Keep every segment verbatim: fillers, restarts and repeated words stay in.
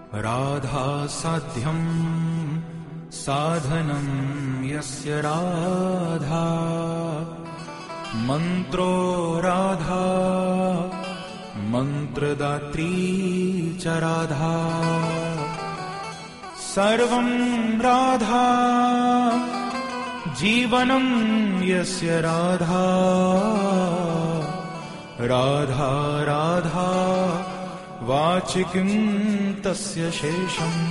राधा साध्यं साधनं यस्य राधा मंत्रो राधा मंत्रदात्री च राधा सर्वं राधा जीवनं यस्य राधा राधा राधा वाचि किं तस्य शेषम्।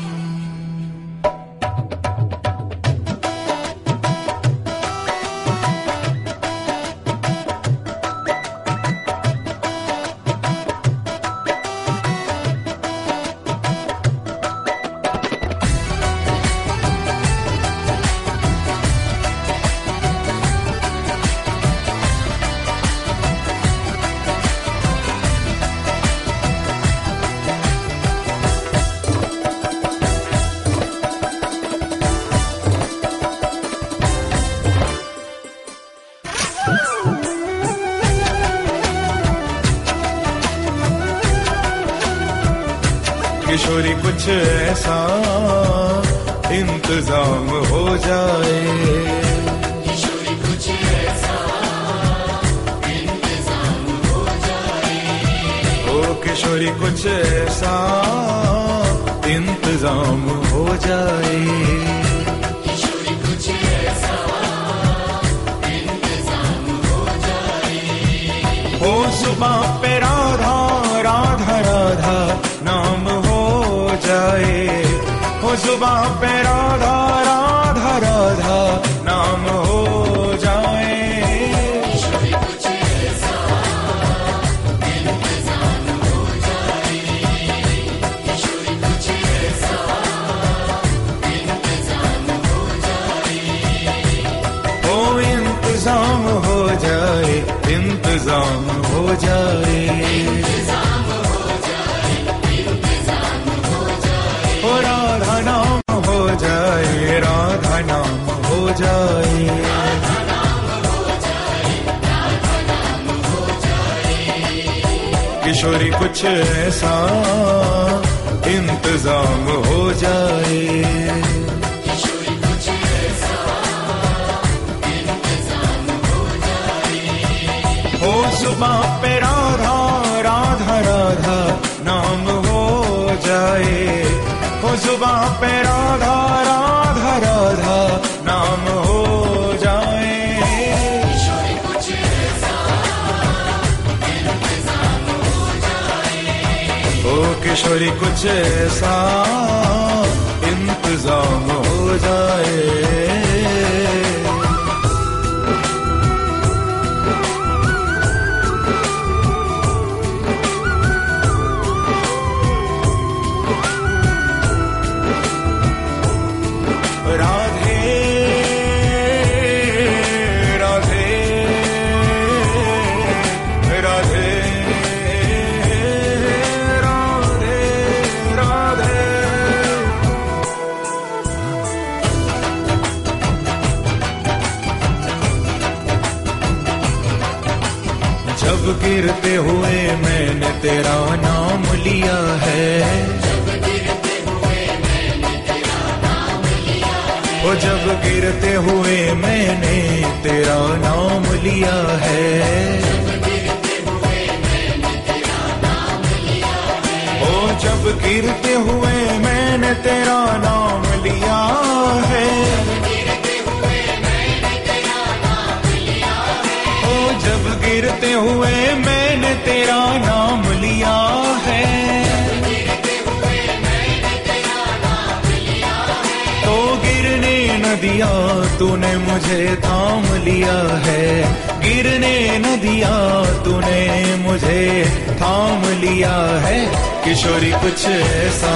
किशोरी कुछ ऐसा इंतजाम हो जाए, किशोरी कुछ ऐसा इंतजाम हो जाए, ओ किशोरी कुछ ऐसा इंतजाम हो जाए, किशोरी कुछ ऐसा इंतजाम हो जाए, हो सुबह पे राधा राधा राधा नाम हो जाए, हो जुबां पे राधा राधा राधा नाम हो जाए, किशोरी कुछ ऐसा इंतजाम हो जाए, किशोरी कुछ ऐसा इंतजाम हो जाए, हो इंतजाम हो जाए, इंतजाम हो जाए, इंतजाम हो जाए, इंतजाम हो जाए, हो राधा नाम हो जाए, राधा नाम हो जाए, राधा नाम हो जाए, राधा नाम हो जाए, किशोरी कुछ ऐसा इंतजाम हो जाए, किशोरी कुछ ऐसा इंतजाम हो जाए, हो सुबह पे राधा राधा राधा नाम हो जाए, हो जुबां पे राधा राधा राधा नाम हो जाए, किशोरी कुछ ऐसा इंतजाम हो जाए, ओ किशोरी कुछ ऐसा इंतजाम हो जाए। राधे राधे राधे राधे राधे, जब गिरते हुए मैंने तेरा नाम लिया है, जब गिरते हुए मैंने तेरा नाम लिया है, ओ जब गिरते हुए मैंने तेरा नाम लिया है, जब गिरते हुए मैंने तेरा नाम लिया है, ओ जब गिरते हुए मैंने तेरा नाम लिया है, गिरते हुए मैंने तेरा नाम लिया है, ओ जब गिरते हुए मैंने तेरा नाम लिया है, गिरते हुए मैंने तेरा नाम लिया है, तो गिरने न दिया तूने मुझे थाम लिया है, गिरने न दिया तूने मुझे थाम लिया है, किशोरी कुछ ऐसा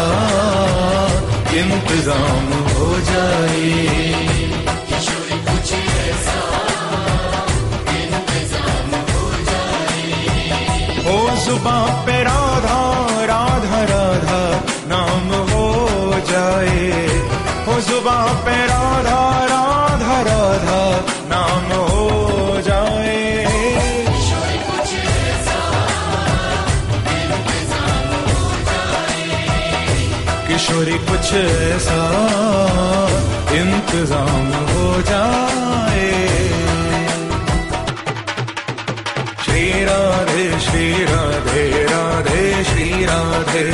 इंतजाम हो जाए, किशोरी कुछ ऐसा इंतजाम हो जाए, हो जुबां पे राधा राधा राधा नाम हो जाए, हो जुबां पे राधा राधा राधा नाम हो जाए, किशोरी कुछ ऐसा इंतजाम हो जाए, किशोरी कुछ ऐसा इंतजाम हो जाए। श्री राधे श्री राधे राधे श्री राधे,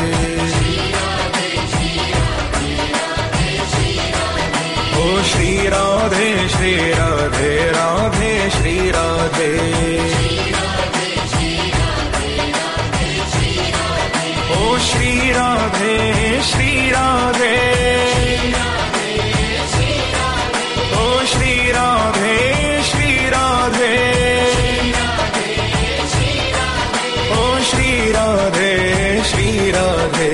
ओ श्री राधे श्री राधे राधे श्री राधे, ओ श्री राधे श्री राधे, ओ श्री राधे श्री राधे, ओ श्री राधे श्री राधे,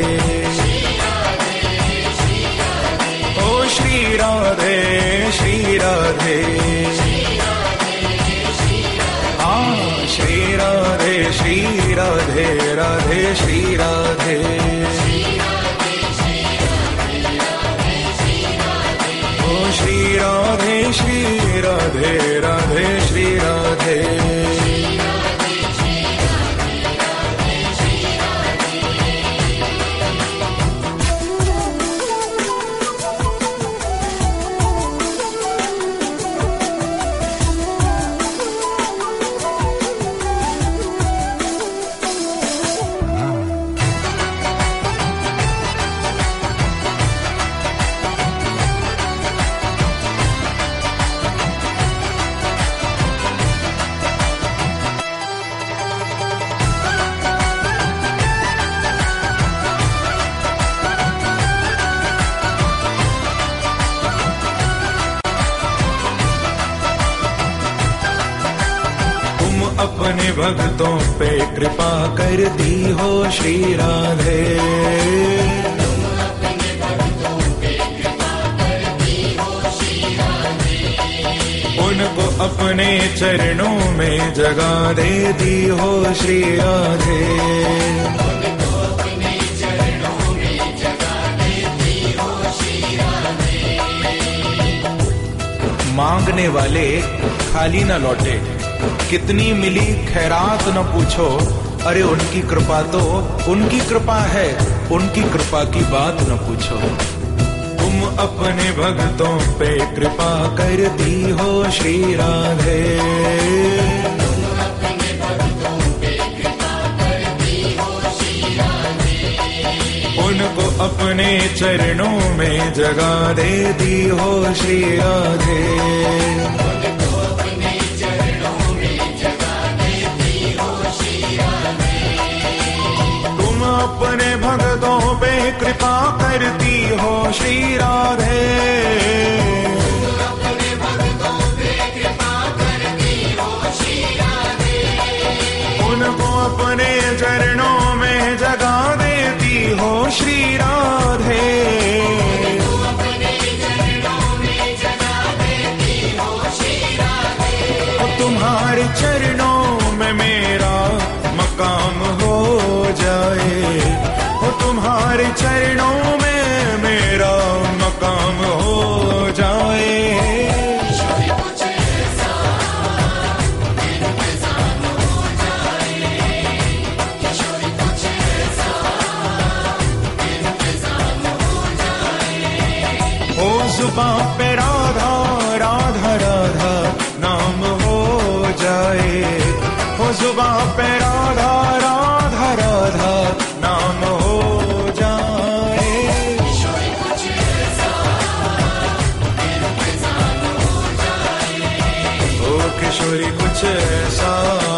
ओ श्री राधे श्री राधे, हाँ श्री राधे श्री राधे राधे श्री राधे, ओ श्री राधे श्री राधे राधे श्री राधे, अपने भक्तों पे कृपा कर दी हो श्री राधे, उनको अपने चरणों में जगा दे दी हो श्री राधे, मांगने वाले खाली न लौटे, कितनी मिली खैरात न पूछो, अरे उनकी कृपा तो उनकी कृपा है, उनकी कृपा की बात न पूछो। तुम अपने भक्तों पे कृपा कर दी हो श्री राधे, उनको अपने चरणों में जगा दे दी हो श्री राधे, अपने भक्तों पे कृपा करती हो श्री राधे, अपने भक्तों पे कृपा करती हो श्री राधे, उनको अपने चरणों में जगा देती हो श्री राधे, अपने चरणों में जगा देती हो श्री राधे, और तुम्हारे चरणों में मेरा मकाम हो जाए, वो तुम्हारे चरणों में मेरा मकाम हो जाए। कुछ ऐसा इंतजाम हो जाए, किशोरी कुछ ऐसा इंतजाम हो जाए, ओ जुबां पे राधा राधा राधा नाम हो जाए, ओ जुबां पे राधा राधा राधा नाम हो जाए, किशोरी कुछ ऐसा इंतजाम हो जाए, ओ किशोरी कुछ ऐसा